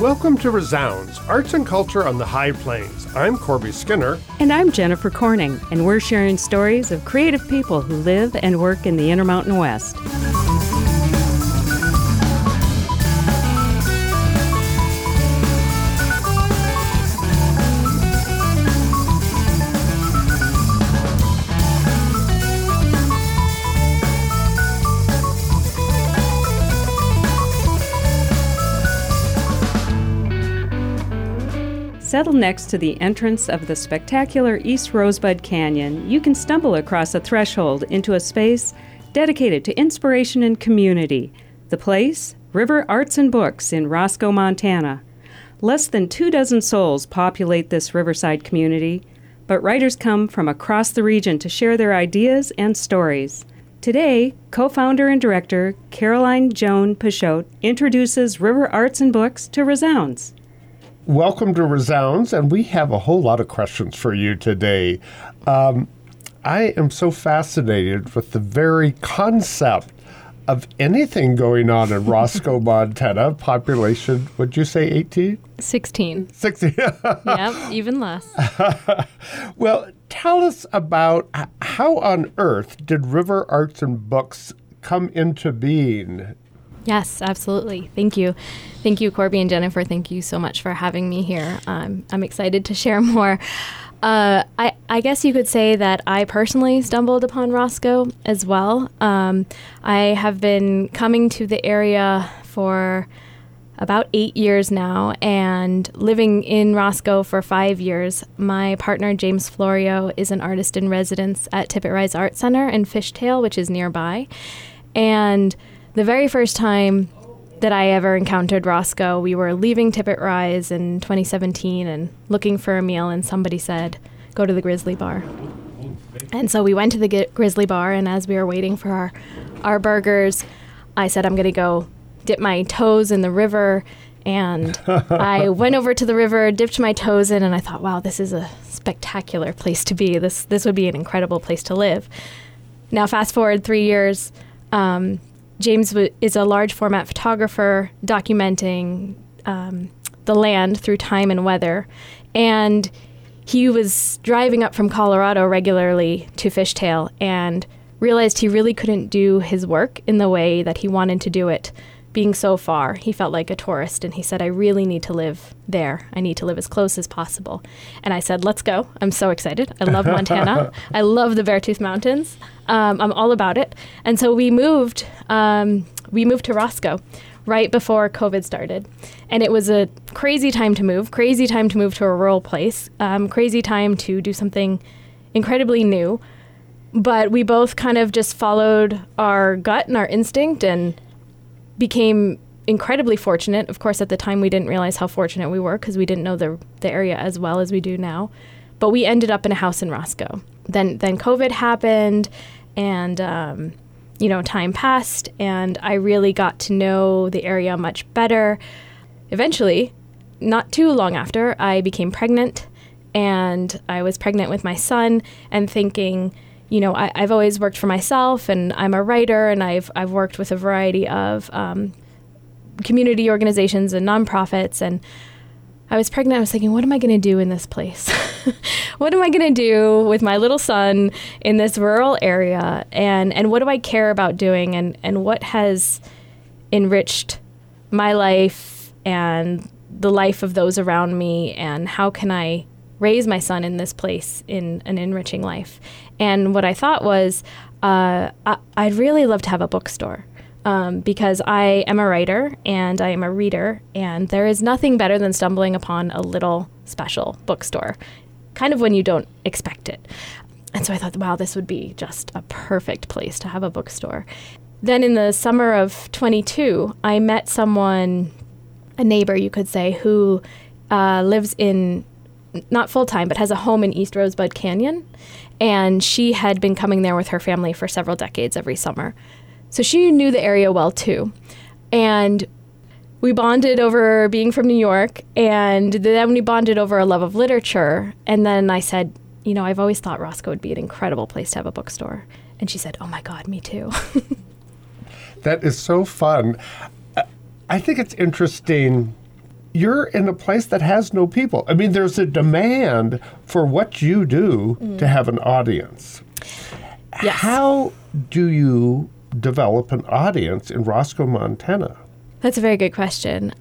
Welcome to Resounds, Arts and Culture on the High Plains. I'm Corby Skinner. And I'm Jennifer Corning, and we're sharing stories of creative people who live and work in the Intermountain West. Settled next to the entrance of the spectacular East Rosebud Canyon, you can stumble across a threshold into a space dedicated to inspiration and community. The place? River Arts and Books in Roscoe, Montana. Less than 24 souls populate this riverside community, but writers come from across the region to share their ideas and stories. Today, co-founder and director Caroline Joan Pichotte introduces River Arts and Books to Resounds. Welcome to Resounds, and we have a whole lot of questions for you today. I am so fascinated with the very concept of anything going on in Roscoe, Montana. Population, would you say 18? 16. 16. Yep, even less. Well, tell us about how on earth did River Arts and Books come into being? Yes, absolutely. Thank you. Thank you, Corby and Jennifer. Thank you so much for having me here. I'm excited to share more. I guess you could say that I personally stumbled upon Roscoe as well. I have been coming to the area for about 8 years now and living in Roscoe for 5 years. My partner, James Florio, is an artist in residence at Tippet Rise Art Center in Fishtail, which is nearby. And the very first time that I ever encountered Roscoe, we were leaving Tippet Rise in 2017 and looking for a meal, and somebody said, go to the Grizzly Bar. And so we went to the Grizzly Bar, and as we were waiting for our burgers, I said, I'm going to go dip my toes in the river. And I went over to the river, dipped my toes in, and I thought, wow, this is a spectacular place to be. This would be an incredible place to live. Now, fast forward 3 years, James is a large format photographer documenting the land through time and weather. And he was driving up from Colorado regularly to Fishtail and realized he really couldn't do his work in the way that he wanted to do it, being so far. He felt like a tourist, and he said, I really need to live there. I need to live as close as possible. And I said, let's go. I'm so excited. I love Montana. I love the Beartooth Mountains. I'm all about it. And so we moved to Roscoe right before COVID started. And it was a crazy time to move to a rural place, crazy time to do something incredibly new. But we both kind of just followed our gut and our instinct and became incredibly fortunate. Of course, at the time, we didn't realize how fortunate we were because we didn't know the area as well as we do now. But we ended up in a house in Roscoe. Then COVID happened, and time passed, and I really got to know the area much better. Eventually, not too long after, I became pregnant, and I was pregnant with my son, and thinking, I've always worked for myself, and I'm a writer, and I've worked with a variety of community organizations and nonprofits, and I was pregnant. I was thinking, what am I going to do in this place? What am I going to do with my little son in this rural area? And what do I care about doing? And what has enriched my life and the life of those around me? And how can I raise my son in this place in an enriching life? And what I thought was, I'd really love to have a bookstore. Because I am a writer and I am a reader, and there is nothing better than stumbling upon a little special bookstore, kind of when you don't expect it. And so I thought, wow, this would be just a perfect place to have a bookstore. Then in the summer of 22, I met someone, a neighbor, you could say, who lives in, not full-time, but has a home in East Rosebud Canyon. And she had been coming there with her family for several decades every summer. So she knew the area well, too. And we bonded over being from New York, and then we bonded over a love of literature. And then I said, I've always thought Roscoe would be an incredible place to have a bookstore. And she said, oh, my God, me too. That is so fun. I think it's interesting. you're in a place that has no people. I mean, there's a demand for what you do to have an audience. Yes. How do you develop an audience in Roscoe, Montana? That's a very good question.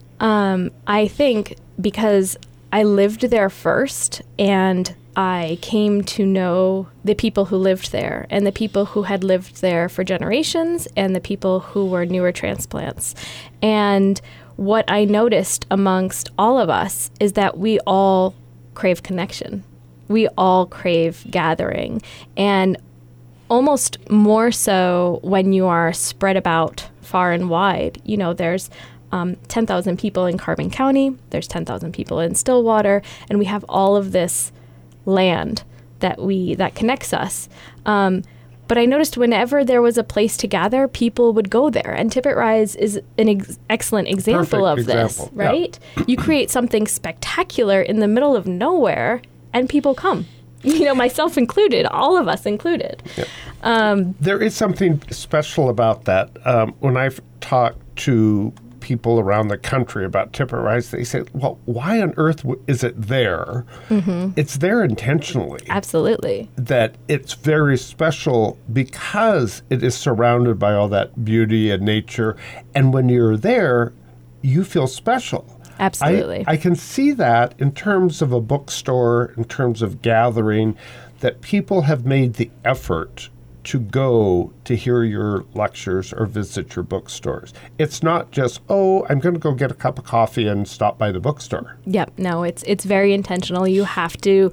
I think because I lived there first and I came to know the people who lived there and the people who had lived there for generations and the people who were newer transplants. And what I noticed amongst all of us is that we all crave connection. We all crave gathering. And almost more so when you are spread about far and wide. You know, there's 10,000 people in Carbon County, there's 10,000 people in Stillwater, and we have all of this land that connects us. But I noticed whenever there was a place to gather, people would go there. And Tippett Rise is an excellent example of this, right? Yeah. You create something spectacular in the middle of nowhere, and people come. You know, myself included, all of us included. Yeah. There is something special about that. When I've talked to people around the country about Tippett Rise, they say, well, why on earth is it there? Mm-hmm. It's there intentionally. Absolutely. That it's very special because it is surrounded by all that beauty and nature. And when you're there, you feel special. Absolutely. I can see that in terms of a bookstore, in terms of gathering, that people have made the effort to go to hear your lectures or visit your bookstores. It's not just, oh, I'm going to go get a cup of coffee and stop by the bookstore. Yep. No, it's very intentional. You have to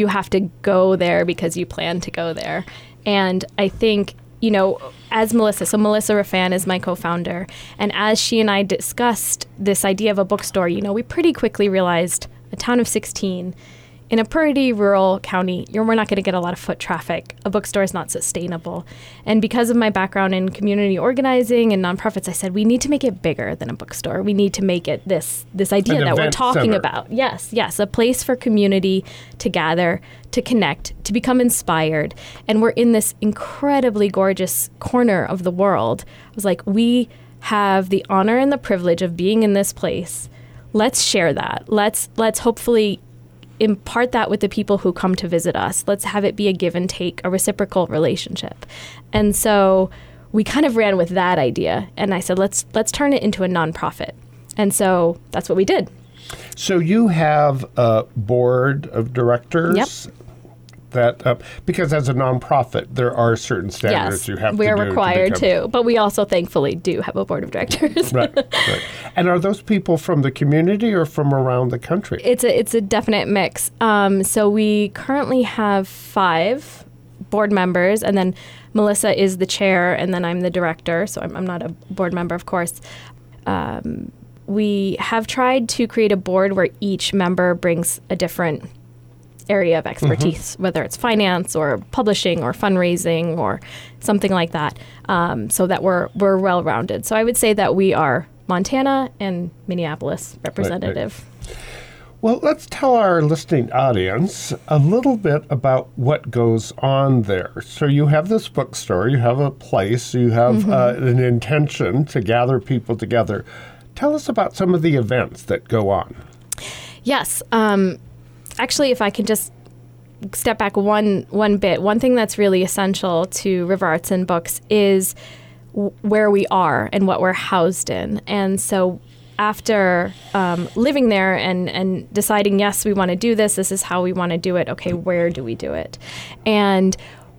go there because you plan to go there. And I think, you know, as Melissa Raffan is my co-founder, and as she and I discussed this idea of a bookstore, you know, we pretty quickly realized a town of 16 in a pretty rural county, we're not going to get a lot of foot traffic. A bookstore is not sustainable. And because of my background in community organizing and nonprofits, I said, we need to make it bigger than a bookstore. We need to make it this idea that we're talking about. Yes, a place for community to gather, to connect, to become inspired. And we're in this incredibly gorgeous corner of the world. I was like, we have the honor and the privilege of being in this place. Let's share that. Let's hopefully impart that with the people who come to visit us. Let's have it be a give and take, a reciprocal relationship. And so we kind of ran with that idea. And I said, let's turn it into a nonprofit. And so that's what we did. So you have a board of directors? Yep. That because as a nonprofit, there are certain standards you have to do. We're required to, but we also thankfully do have a board of directors. Right. And are those people from the community or from around the country? It's a definite mix. So we currently have 5 board members, and then Melissa is the chair, and then I'm the director. So I'm not a board member, of course. We have tried to create a board where each member brings a different area of expertise, whether it's finance or publishing or fundraising or something like that, so that we're well-rounded. So I would say that we are Montana and Minneapolis representative. Right. Well, let's tell our listening audience a little bit about what goes on there. So you have this bookstore, you have a place, you have an intention to gather people together. Tell us about some of the events that go on. Yes. Actually, if I can just step back one bit, one thing that's really essential to River Arts and Books is where we are and what we're housed in. And so after living there and deciding, yes, we want to do this is how we want to do it, okay, where do we do it? And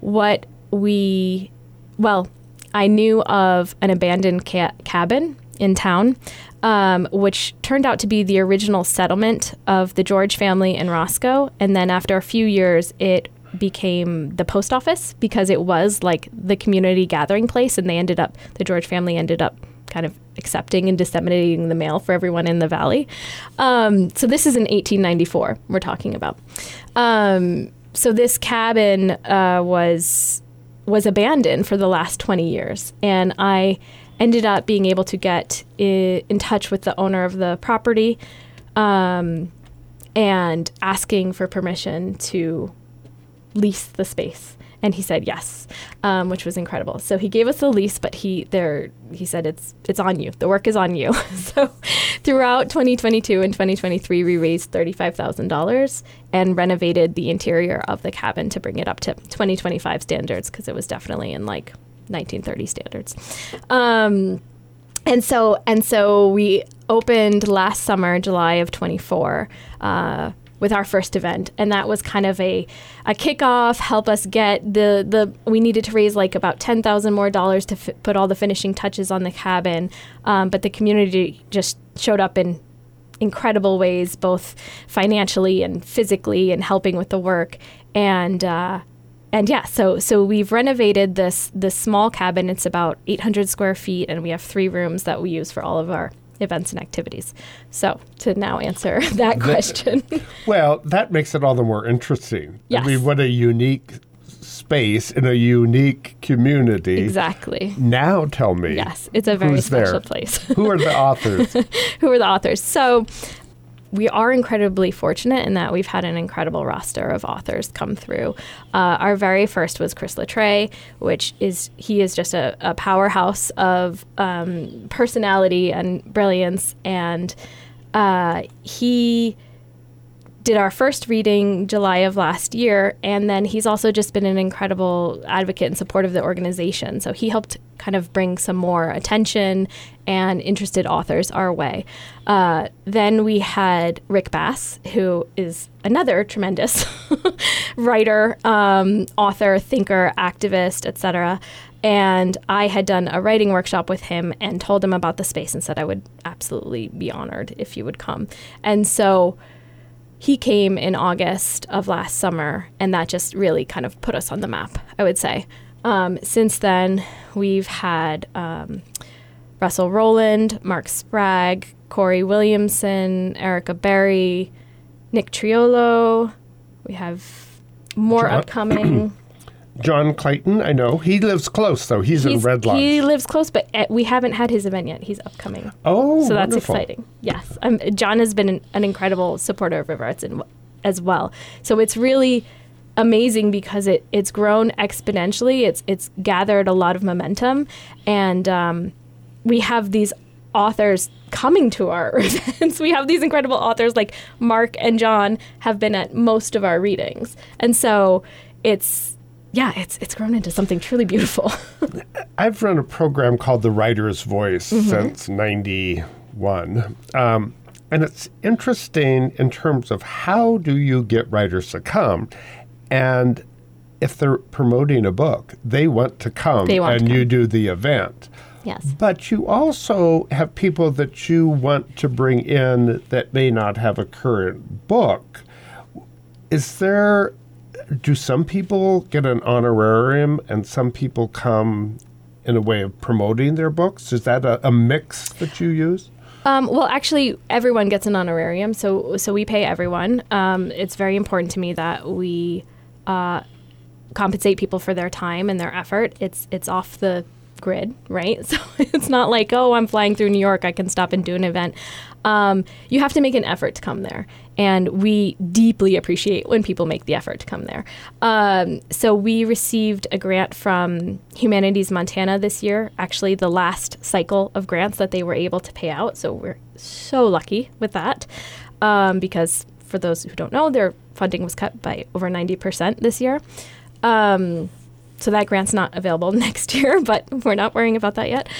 I knew of an abandoned cabin in town, which turned out to be the original settlement of the George family in Roscoe. And then after a few years, it became the post office because it was like the community gathering place. And the George family ended up kind of accepting and disseminating the mail for everyone in the valley. So this is in 1894 we're talking about. So this cabin was abandoned for the last 20 years. And I ended up being able to get in touch with the owner of the property and asking for permission to lease the space? And he said yes, which was incredible. So he gave us the lease, but he said it's on you. The work is on you. So throughout 2022 and 2023, we raised $35,000 and renovated the interior of the cabin to bring it up to 2025 standards, because it was definitely in like 1930 standards. And so we opened last summer, July of 24. With our first event, and that was kind of a kickoff, help us get we needed to raise like about $10,000 more to put all the finishing touches on the cabin, but the community just showed up in incredible ways, both financially and physically, and helping with the work, and yeah, so we've renovated this small cabin. It's about 800 square feet, and we have 3 rooms that we use for all of our events and activities. So to now answer that question. Well, that makes it all the more interesting. Yes. I mean, what a unique space in a unique community. Exactly. Now tell me. Yes, it's a very special there? place. Who are the authors? Who are the authors? So we are incredibly fortunate in that we've had an incredible roster of authors come through. Our very first was Chris Latreille, he is just a powerhouse of personality and brilliance, and he did our first reading July of last year, and then he's also just been an incredible advocate and support of the organization. So he helped kind of bring some more attention and interested authors our way. Then we had Rick Bass, who is another tremendous writer, author, thinker, activist, etc. And I had done a writing workshop with him and told him about the space and said I would absolutely be honored if you would come. And so he came in August of last summer, and that just really kind of put us on the map, I would say. Since then, we've had Russell Rowland, Mark Sprague, Corey Williamson, Erica Berry, Nick Triolo. We have more upcoming. John Clayton, I know. He lives close, though. He's in Red Lodge. He lives close, but we haven't had his event yet. He's upcoming. Oh, so that's wonderful. exciting. Yes. John has been an incredible supporter of River Arts as well. So it's really amazing because it's grown exponentially. It's gathered a lot of momentum, and we have these authors coming to our events. We have these incredible authors like Mark and John have been at most of our readings, and so it's grown into something truly beautiful. I've run a program called The Writer's Voice since 91. And it's interesting in terms of how do you get writers to come? And if they're promoting a book, they want to come you do the event. Yes. But you also have people that you want to bring in that may not have a current book. Do some people get an honorarium and some people come in a way of promoting their books? Is that a mix that you use? Well, actually, everyone gets an honorarium, so we pay everyone. It's very important to me that we compensate people for their time and their effort. It's off the grid, right? So it's not like, oh, I'm flying through New York, I can stop and do an event. You have to make an effort to come there. And we deeply appreciate when people make the effort to come there. So we received a grant from Humanities Montana this year, actually the last cycle of grants that they were able to pay out. So we're so lucky with that because for those who don't know, their funding was cut by over 90% this year. So that grant's not available next year, but we're not worrying about that yet.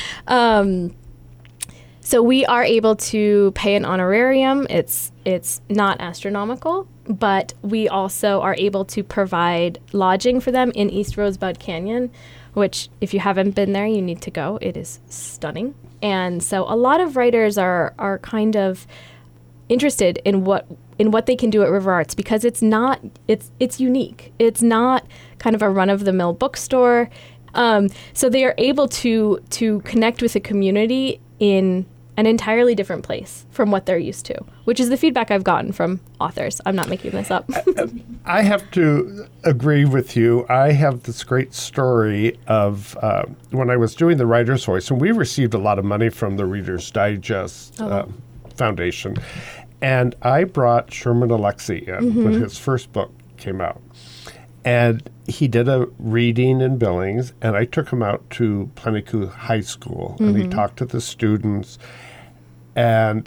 So we are able to pay an honorarium. It's not astronomical, but we also are able to provide lodging for them in East Rosebud Canyon, which if you haven't been there, you need to go. It is stunning. And so a lot of writers are kind of interested in what they can do at River Arts because it's unique. It's not kind of a run-of-the-mill bookstore. So they are able to connect with the community in an entirely different place from what they're used to, which is the feedback I've gotten from authors. I'm not making this up. I have to agree with you. I have this great story of when I was doing the Writer's Voice, and we received a lot of money from the Reader's Digest Foundation, and I brought Sherman Alexie in when his first book came out. And he did a reading in Billings, and I took him out to Plentycoo High School, and he talked to the students, and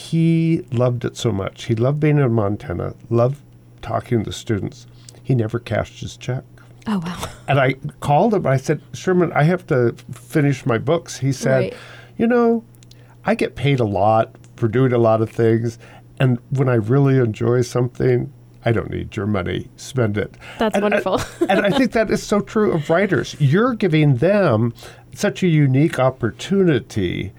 he loved it so much. He loved being in Montana, loved talking to the students. He never cashed his check. Oh, wow. And I called him. I said, Sherman, I have to finish my books. He said, Right. I get paid a lot for doing a lot of things, and when I really enjoy something, I don't need your money. Spend it. That's wonderful. And I think that is so true of writers. You're giving them such a unique opportunity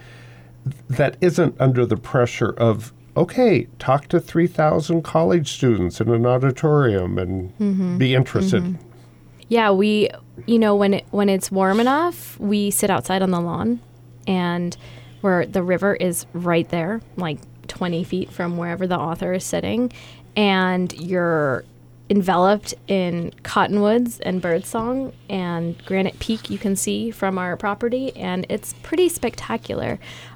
that isn't under the pressure of, okay, talk to 3,000 college students in an auditorium and be interested. Yeah, we, when it's warm enough, we sit outside on the lawn, and where the river is right there, like 20 feet from wherever the author is sitting, and you're enveloped in cottonwoods and birdsong and Granite Peak you can see from our property, and it's pretty spectacular.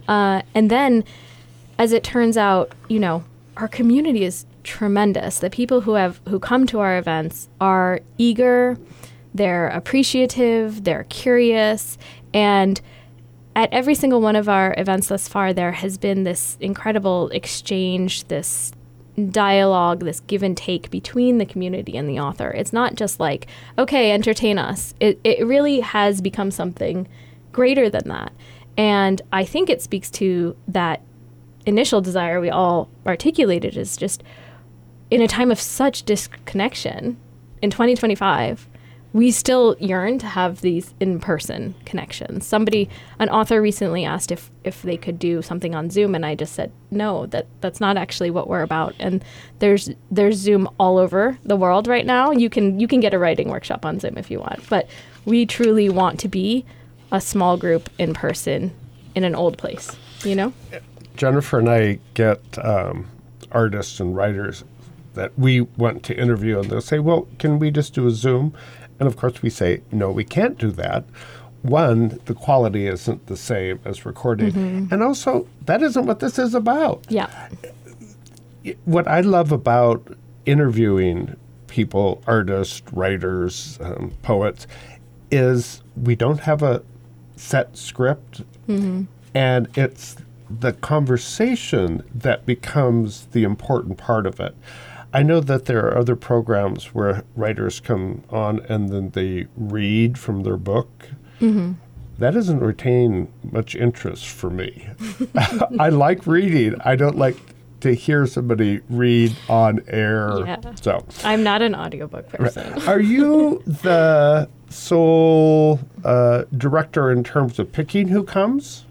And then, as it turns out, our community is tremendous. The people who come to our events are eager, they're appreciative, they're curious, and at every single one of our events thus far, there has been this incredible exchange, this dialogue, this give and take between the community and the author. It's not just like, okay, entertain us. It really has become something greater than that. And I think it speaks to that initial desire we all articulated, is just in a time of such disconnection in 2025, we still yearn to have these in-person connections. An author recently asked if they could do something on Zoom, and I just said, no, that's not actually what we're about. And there's Zoom all over the world right now. You can get a writing workshop on Zoom if you want, but we truly want to be a small group in person in an old place, Jennifer and I get artists and writers that we want to interview, and they'll say, well, can we just do a Zoom? And of course we say, no, we can't do that. One, the quality isn't the same as recording. And also, that isn't what this is about. Yeah. What I love about interviewing people, artists, writers, poets, is we don't have a set script. And it's the conversation that becomes the important part of it. I know that there are other programs where writers come on and then they read from their book. That doesn't retain much interest for me. I like reading. I don't like to hear somebody read on air. Yeah. So I'm not an audiobook person. Are you the sole director in terms of picking who comes?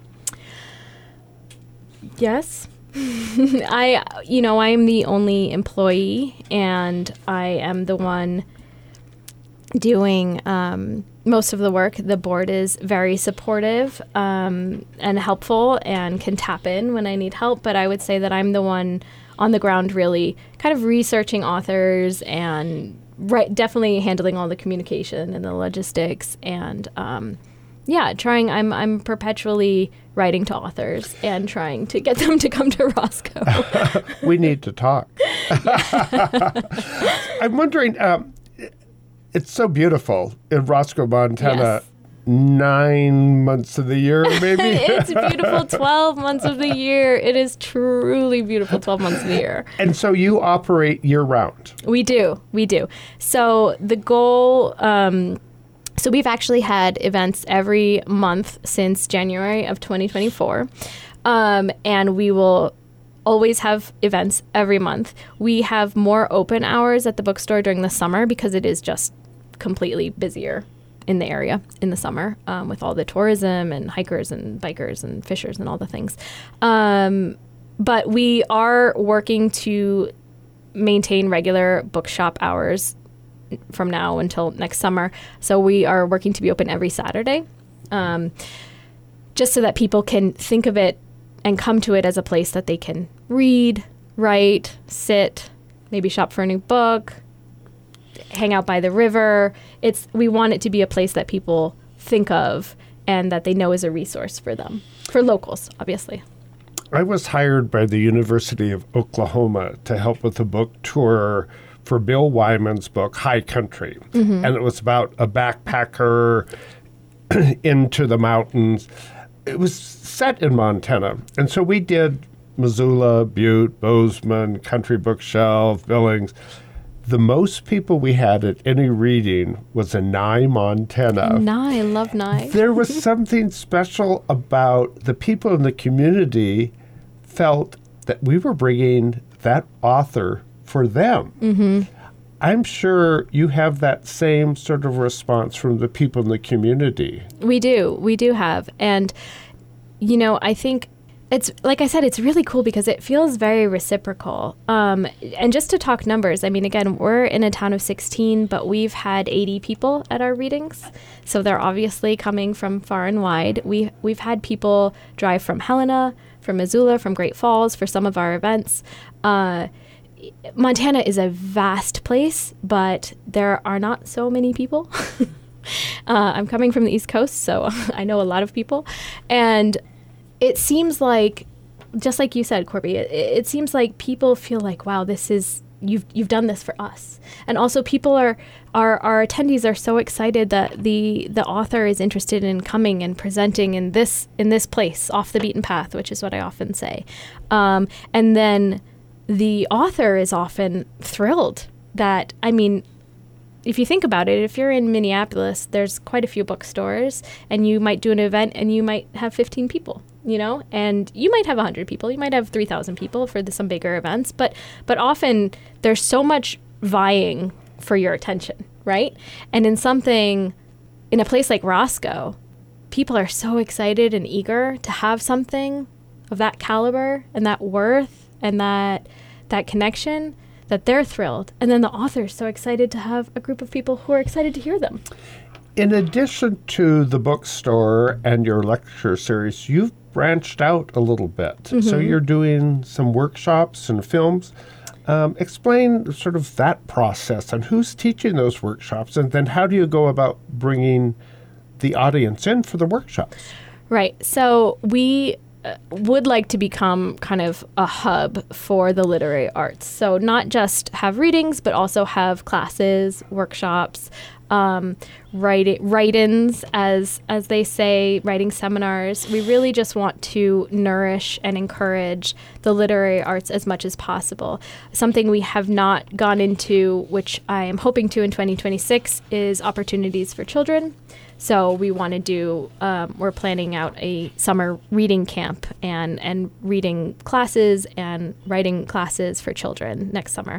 Yes. I am the only employee, and I am the one doing most of the work. The board is very supportive and helpful and can tap in when I need help, but I would say that I'm the one on the ground really kind of researching authors and definitely handling all the communication and the logistics and I'm perpetually writing to authors and trying to get them to come to Roscoe. We need to talk. I'm wondering, it's so beautiful in Roscoe, Montana. Yes. 9 months of the year, maybe? It's beautiful 12 months of the year. It is truly beautiful 12 months of the year. And so you operate year-round? We do. So the goal... So we've actually had events every month since January of 2024, and we will always have events every month. We have more open hours at the bookstore during the summer because it is just completely busier in the area in the summer with all the tourism and hikers and bikers and fishers and all the things. But we are working to maintain regular bookshop hours from now until next summer. So we are working to be open every Saturday, just so that people can think of it and come to it as a place that they can read, write, sit, maybe shop for a new book, hang out by the river. We want it to be a place that people think of and that they know is a resource for them, for locals, obviously. I was hired by the University of Oklahoma to help with a book tour for Bill Wyman's book, High Country. And it was about a backpacker into the mountains. It was set in Montana. And so we did Missoula, Butte, Bozeman, Country Bookshelf, Billings. The most people we had at any reading was in Nye, Montana. Nye, I love Nye. There was something special about the people in the community felt that we were bringing that author for them. I'm sure you have that same sort of response from the people in the community. We do have. And, you know, I think it's, like I said, it's really cool because it feels very reciprocal. And just to talk numbers, I mean, again, we're in a town of 16, but we've had 80 people at our readings. So they're obviously coming from far and wide. We've had people drive from Helena, from Missoula, from Great Falls for some of our events. Montana is a vast place, but there are not so many people. I'm coming from the East Coast, so I know a lot of people. And it seems like, just like you said, Corby, it seems like people feel like, wow, this is, you've done this for us. And also people our attendees are so excited that the author is interested in coming and presenting in this place, off the beaten path, which is what I often say. And then the author is often thrilled that, I mean, if you think about it, if you're in Minneapolis, there's quite a few bookstores, and you might do an event and you might have 15 people, you know, and you might have 100 people, you might have 3,000 people for some bigger events, but often there's so much vying for your attention, right? And in a place like Roscoe, people are so excited and eager to have something of that caliber and that worth and that connection, that they're thrilled. And then the author's so excited to have a group of people who are excited to hear them. In addition to the bookstore and your lecture series, you've branched out a little bit. So you're doing some workshops and films. Explain sort of that process and who's teaching those workshops, and then how do you go about bringing the audience in for the workshops? Right. So we would like to become kind of a hub for the literary arts. So not just have readings, but also have classes, workshops, write-ins, as they say, writing seminars. We really just want to nourish and encourage the literary arts as much as possible. Something we have not gone into, which I am hoping to in 2026, is opportunities for children. So we want to do, we're planning out a summer reading camp and reading classes and writing classes for children next summer.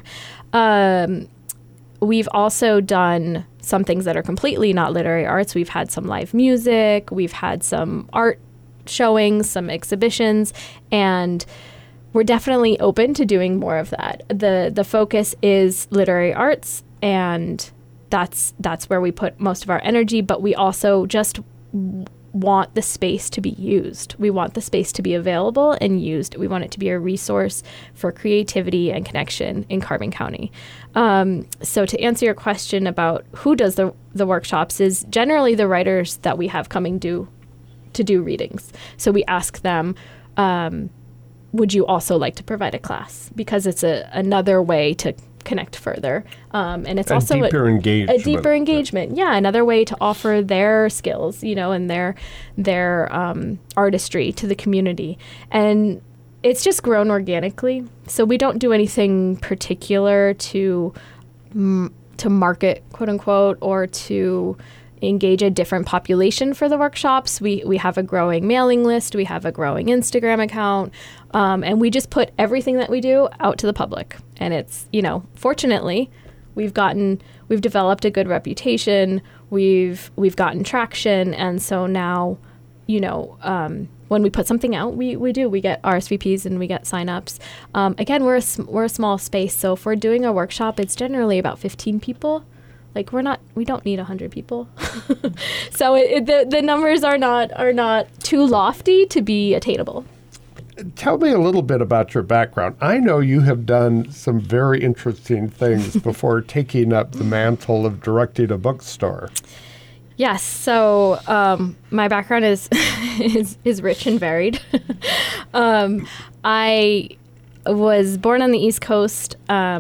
We've also done some things that are completely not literary arts. We've had some live music, we've had some art showings, some exhibitions, and we're definitely open to doing more of that. The focus is literary arts, and that's where we put most of our energy, but we also just want the space to be used. We want the space to be available and used. We want it to be a resource for creativity and connection in Carbon County. So to answer your question about who does the workshops, is generally the writers that we have coming to do readings. So we ask them, would you also like to provide a class? Because it's another way to connect further, and it's also a deeper engagement. Yeah, another way to offer their skills, you know, and their artistry to the community, and it's just grown organically. So we don't do anything particular to market, quote unquote, or to engage a different population for the workshops. We have a growing mailing list, we have a growing Instagram account, and we just put everything that we do out to the public. And it's, you know, fortunately, we've developed a good reputation, we've gotten traction, and so now, you know, when we put something out, we get RSVPs and we get signups. Again, we're a small space, so if we're doing a workshop, it's generally about 15 people. Like we don't need 100 people. So the numbers are not too lofty to be attainable. Tell me a little bit about your background. I know you have done some very interesting things before taking up the mantle of directing a bookstore. Yes. So my background is rich and varied. I was born on the East Coast.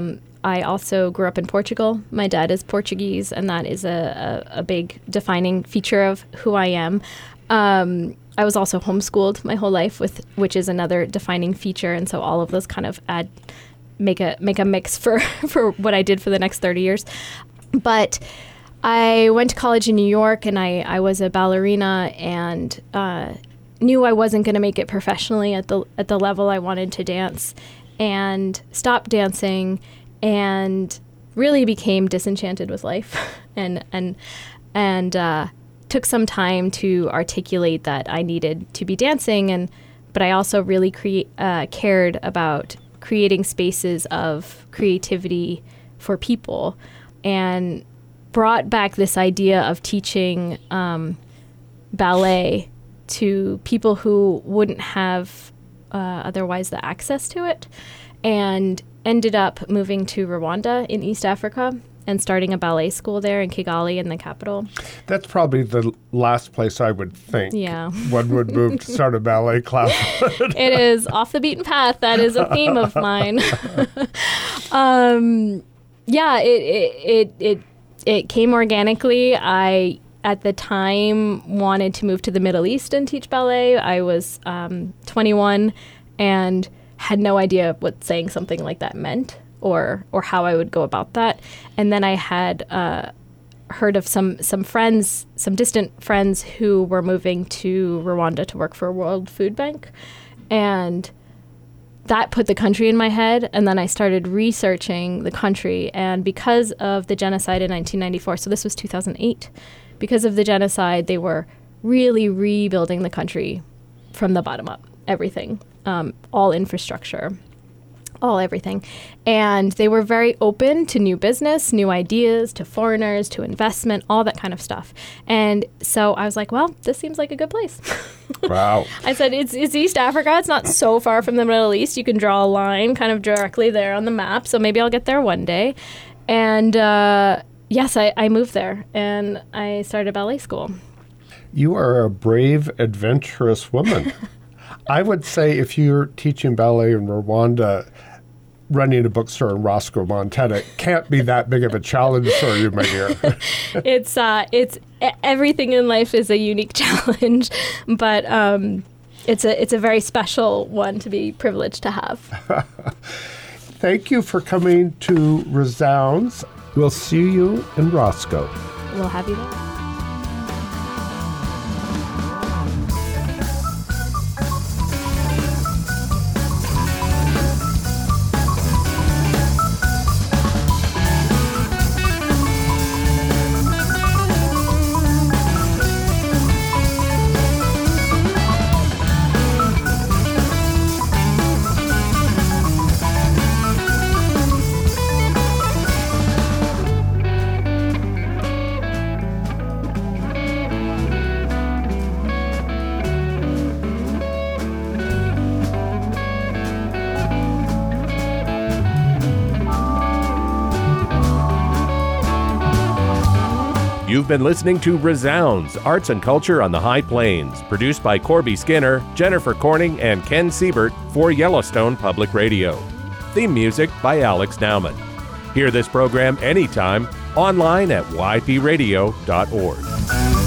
I also grew up in Portugal. My dad is Portuguese, and that is a big defining feature of who I am. I was also homeschooled my whole life, which is another defining feature, and so all of those kind of make a mix for what I did for the next 30 years. But I went to college in New York, and I was a ballerina, and knew I wasn't going to make it professionally at the level I wanted to dance, and stopped dancing, and really became disenchanted with life, and took some time to articulate that I needed to be dancing, but I also really cared about creating spaces of creativity for people, and brought back this idea of teaching ballet to people who wouldn't have otherwise the access to it, and ended up moving to Rwanda in East Africa and starting a ballet school there in Kigali, in the capital. That's probably the last place I would think one would move to start a ballet class. It is off the beaten path. That is a theme of mine. It came organically. I, at the time, wanted to move to the Middle East and teach ballet. I was 21 and had no idea what saying something like that meant, or how I would go about that. And then I had heard of some friends, some distant friends who were moving to Rwanda to work for World Food Bank. And that put the country in my head. And then I started researching the country. And because of the genocide in 1994, so this was 2008, because of the genocide, they were really rebuilding the country from the bottom up, everything, all infrastructure, all everything. And they were very open to new business, new ideas, to foreigners, to investment, all that kind of stuff. And so I was like, well, this seems like a good place. Wow. I said, it's East Africa. It's not so far from the Middle East. You can draw a line kind of directly there on the map. So maybe I'll get there one day. And yes, I moved there and I started ballet school. You are a brave, adventurous woman. I would say if you're teaching ballet in Rwanda, running a bookstore in Roscoe, Montana can't be that big of a challenge for you, my dear. It's everything in life is a unique challenge, but it's a very special one to be privileged to have. Thank you for coming to Resounds. We'll see you in Roscoe. We'll have you there. You've been listening to Resounds, Arts and Culture on the High Plains, produced by Corby Skinner, Jennifer Corning, and Ken Siebert for Yellowstone Public Radio. Theme music by Alex Nauman. Hear this program anytime online at ypradio.org.